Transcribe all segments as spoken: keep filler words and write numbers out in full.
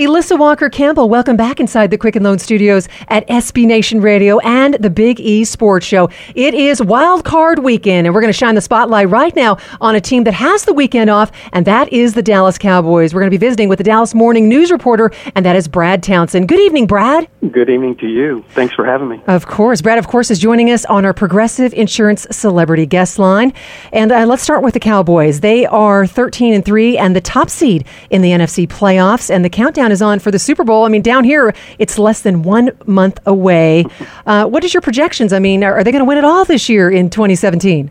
Elissa Walker-Campbell, welcome back inside the Quicken Loan Studios at S B Nation Radio and the Big E Sports Show. It is Wild Card Weekend, and we're going to shine the spotlight right now on a team that has the weekend off, and that is the Dallas Cowboys. We're going to be visiting with the Dallas Morning News reporter, and that is Brad Townsend. Good evening, Brad. Good evening to you. Thanks for having me. Of course. Brad, of course, is joining us on our Progressive Insurance Celebrity Guest Line. And uh, let's start with the Cowboys. They are thirteen and three and the top seed in the N F C playoffs, and the countdown is on for the Super Bowl. I mean, down here, it's less than one month away. Uh, what is your projections? I mean, are, are they going to win it all this year in twenty seventeen?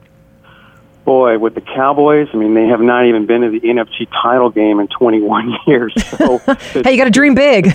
Boy, with the Cowboys, I mean, they have not even been to the N F C title game in twenty-one years. So hey, you got to dream big.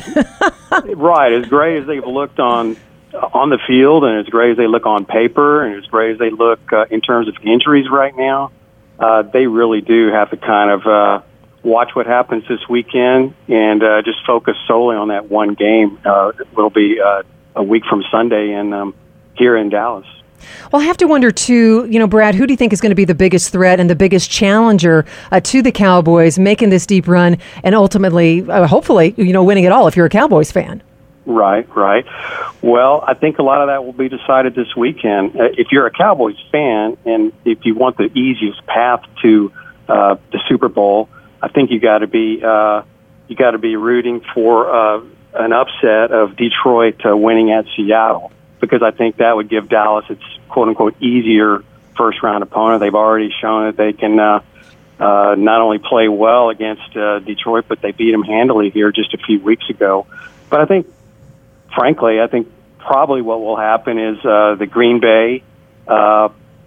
Right. As great as they've looked on on the field, and as great as they look on paper, and as great as they look uh, in terms of injuries right now, uh, they really do have to kind of uh, watch what happens this weekend and uh, just focus solely on that one game. Uh, it'll be uh, a week from Sunday in, um, here in Dallas. Well, I have to wonder, too, you know, Brad, who do you think is going to be the biggest threat and the biggest challenger uh, to the Cowboys making this deep run and ultimately, uh, hopefully, you know, winning it all if you're a Cowboys fan? Right, right. Well, I think a lot of that will be decided this weekend. Uh, if you're a Cowboys fan and if you want the easiest path to uh, the Super Bowl, I think you got to be uh, you got to be rooting for uh, an upset of Detroit uh, winning at Seattle, because I think that would give Dallas its quote-unquote easier first-round opponent. They've already shown that they can uh, uh, not only play well against uh, Detroit, but they beat them handily here just a few weeks ago. But I think, frankly, I think probably what will happen is uh, the Green Bay uh,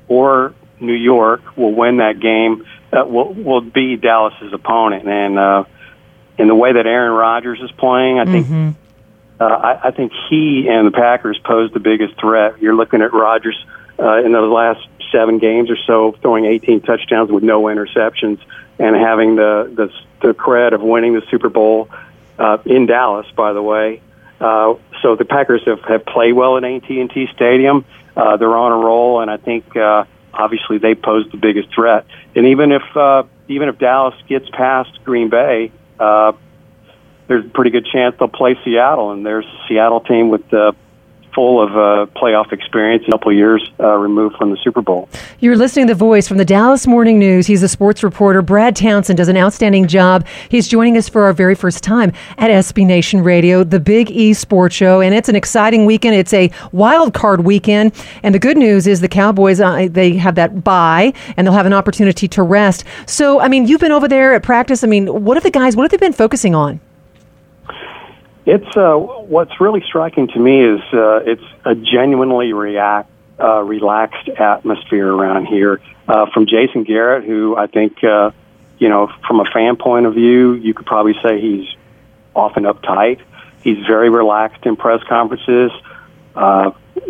or New York will win that game, uh, will, will be Dallas's opponent. And uh, in the way that Aaron Rodgers is playing, I think mm-hmm. Uh, I, I think he and the Packers pose the biggest threat. You're looking at Rodgers uh, in the last seven games or so, throwing eighteen touchdowns with no interceptions, and having the the, the cred of winning the Super Bowl uh, in Dallas, by the way. Uh, so the Packers have, have played well at A T and T Stadium. Uh, they're on a roll, and I think uh, obviously they pose the biggest threat. And even if uh, even if Dallas gets past Green Bay, uh, there's a pretty good chance they'll play Seattle, and there's a Seattle team with uh, full of uh, playoff experience, a couple of years uh, removed from the Super Bowl. You're listening to The Voice from the Dallas Morning News. He's a sports reporter. Brad Townsend does an outstanding job. He's joining us for our very first time at S B Nation Radio, the Big E Sports Show, and it's an exciting weekend. It's a wild card weekend, and the good news is the Cowboys, uh, they have that bye, and they'll have an opportunity to rest. So, I mean, you've been over there at practice. I mean, what have the guys, what have they been focusing on? It's uh, what's really striking to me is uh, it's a genuinely react, uh, relaxed atmosphere around here. Uh, from Jason Garrett, who I think, uh, you know, from a fan point of view, you could probably say he's often uptight. He's very relaxed in press conferences. Uh,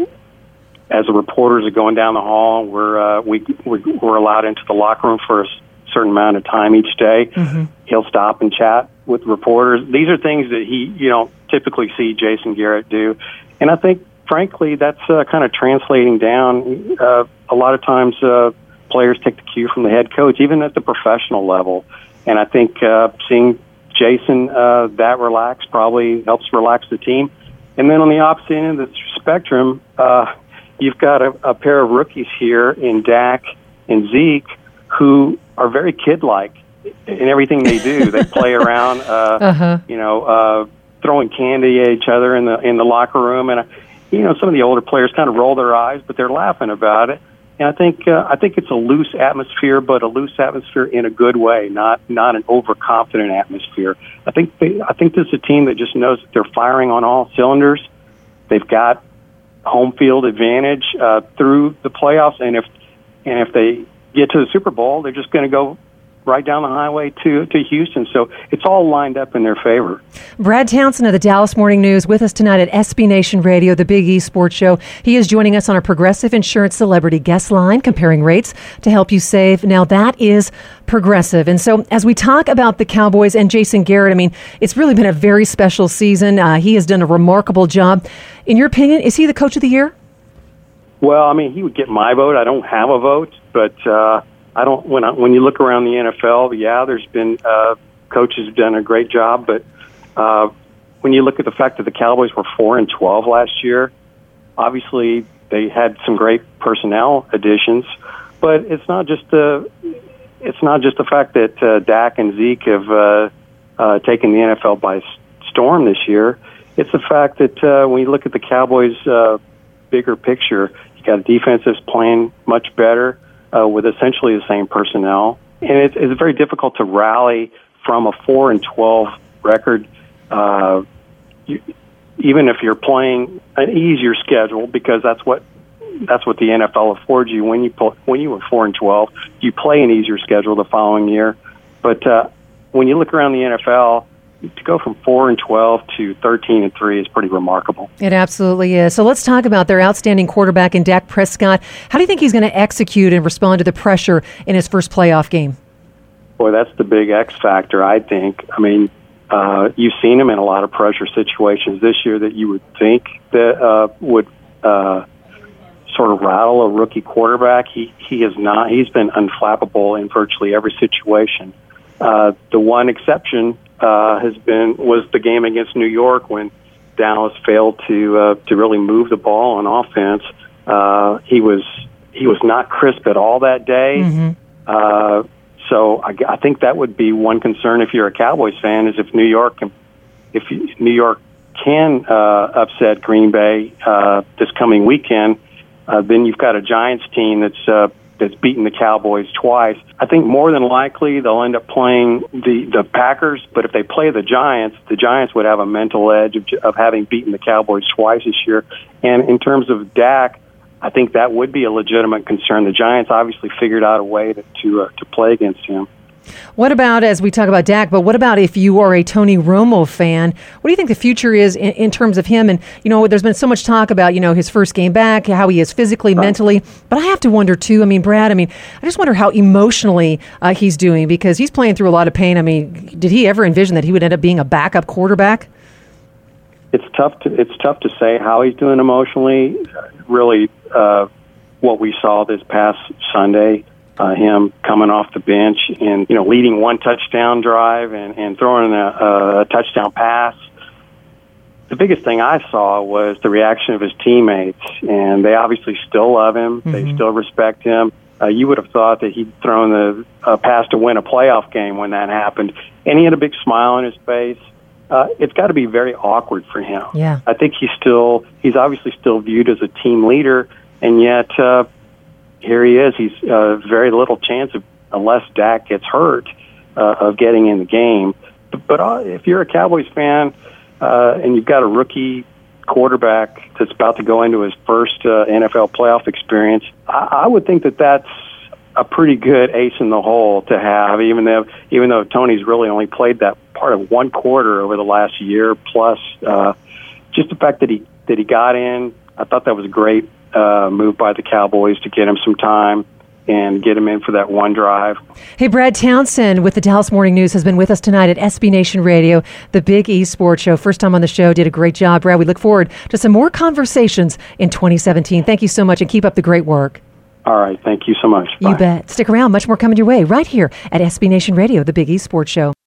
as the reporters are going down the hall, we're uh, we we're allowed into the locker room for a certain amount of time each day. Mm-hmm. He'll stop and chat with reporters. These are things that he, you don't typically see Jason Garrett do. And I think, frankly, that's uh, kind of translating down. Uh, a lot of times uh, players take the cue from the head coach, even at the professional level. And I think uh, seeing Jason uh, that relaxed probably helps relax the team. And then on the opposite end of the spectrum, uh, you've got a, a pair of rookies here in Dak and Zeke who are very kid-like in everything they do. They play around, uh, uh-huh. you know, uh, throwing candy at each other in the in the locker room, and uh, you know, some of the older players kind of roll their eyes, but they're laughing about it. And I think uh, I think it's a loose atmosphere, but a loose atmosphere in a good way, not not an overconfident atmosphere. I think they, I think this is a team that just knows that they're firing on all cylinders. They've got home field advantage uh, through the playoffs, and if and if they get to the Super Bowl, they're just going to go right down the highway to, to Houston. So it's all lined up in their favor. Brad Townsend of the Dallas Morning News with us tonight at S B Nation Radio, the Big E Sports Show. He is joining us on our Progressive Insurance Celebrity Guest Line, comparing rates to help you save. Now, that is Progressive. And so as we talk about the Cowboys and Jason Garrett, I mean, it's really been a very special season. Uh, he has done a remarkable job. In your opinion, is he the coach of the year? Well, I mean, he would get my vote. I don't have a vote, but uh, I don't. When I, when you look around the N F L, yeah, there's been uh, coaches who've done a great job, but Uh, when you look at the fact that the Cowboys were four and twelve last year, obviously they had some great personnel additions, but it's not just the it's not just the fact that uh, Dak and Zeke have uh, uh, taken the N F L by storm this year. It's the fact that uh, when you look at the Cowboys' uh, bigger picture, you got a defense that's playing much better uh, with essentially the same personnel, and it's, it's very difficult to rally from a four and twelve record, uh, you, even if you're playing an easier schedule, because that's what that's what the N F L affords you. When you pull, when you were four and twelve, you play an easier schedule the following year. But uh, when you look around the N F L, to go from four and twelve to thirteen and three is pretty remarkable. It absolutely is. So let's talk about their outstanding quarterback in Dak Prescott. How do you think he's going to execute and respond to the pressure in his first playoff game? Boy, that's the big X factor, I think. I mean, uh, you've seen him in a lot of pressure situations this year that you would think that uh, would uh, sort of rattle a rookie quarterback. He he has not. He's been unflappable in virtually every situation. Uh, the one exception uh, has been was the game against New York when Dallas failed to uh, to really move the ball on offense. Uh, he was he was not crisp at all that day. Mm-hmm. Uh, so I, I think that would be one concern if you're a Cowboys fan, is if New York can, if New York can uh, upset Green Bay uh, this coming weekend, uh, then you've got a Giants team that's uh, that's beaten the Cowboys twice. I think more than likely they'll end up playing the, the Packers, but if they play the Giants, the Giants would have a mental edge of, of having beaten the Cowboys twice this year. And in terms of Dak, I think that would be a legitimate concern. The Giants obviously figured out a way to to, uh, to play against him. What about, as we talk about Dak, but what about if you are a Tony Romo fan? What do you think the future is in, in terms of him? And, you know, there's been so much talk about, you know, his first game back, how he is physically, right. mentally. But I have to wonder, too, I mean, Brad, I mean, I just wonder how emotionally uh, he's doing, because he's playing through a lot of pain. I mean, did he ever envision that he would end up being a backup quarterback? It's tough to it's tough to say how he's doing emotionally. Really, uh, what we saw this past Sunday, uh, him coming off the bench and you know leading one touchdown drive and, and throwing a, a touchdown pass. The biggest thing I saw was the reaction of his teammates, and they obviously still love him. Mm-hmm. They still respect him. Uh, you would have thought that he'd thrown the uh, pass to win a playoff game when that happened, and he had a big smile on his face. Uh, it's got to be very awkward for him. Yeah. I think he's still, he's obviously still viewed as a team leader, and yet uh, here he is. He's uh, very little chance of, unless Dak gets hurt, uh, of getting in the game. But, but uh, if you're a Cowboys fan uh, and you've got a rookie quarterback that's about to go into his first uh, N F L playoff experience, I, I would think that that's a pretty good ace in the hole to have, even though even though Tony's really only played that part of one quarter over the last year plus. Uh, just the fact that he that he got in, I thought that was a great uh, move by the Cowboys to get him some time and get him in for that one drive. Hey, Brad Townsend with the Dallas Morning News has been with us tonight at S B Nation Radio, the Big E Sports Show. First time on the show, did a great job, Brad. We look forward to some more conversations in twenty seventeen. Thank you so much, and keep up the great work. All right. Thank you so much. Bye. You bet. Stick around. Much more coming your way right here at S B Nation Radio, the Big E Sports Show.